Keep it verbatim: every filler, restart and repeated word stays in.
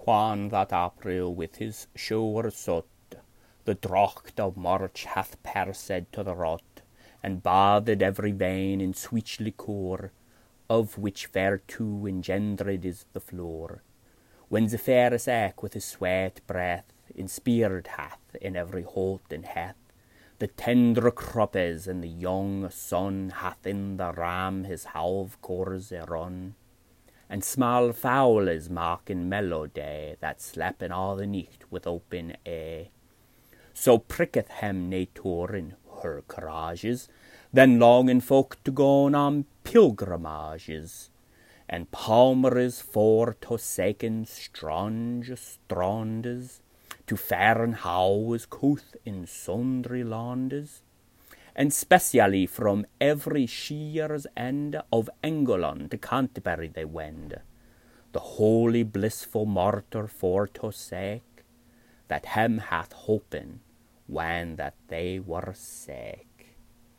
Whan that April with his shower sot, the drocht of March hath persed to the rot, and bathed every vein in sweet liquor, of which fair two engendered is the floor. When the fair sack with his sweet breath inspired hath in every holt and hath, the tender croppes and the young son hath in the ram his halve course run, and small fowls maken melody that slappen all the nicht with open eye. So pricketh hem nae in her courages, then longing folk to go on pilgrimages, and palmeres for to seken strange strandes, to fern houses coth in sundry landes, and specially from every shear's end of England to Canterbury they wend, the holy blissful martyr for to sake, that hem hath holpen when that they were sick.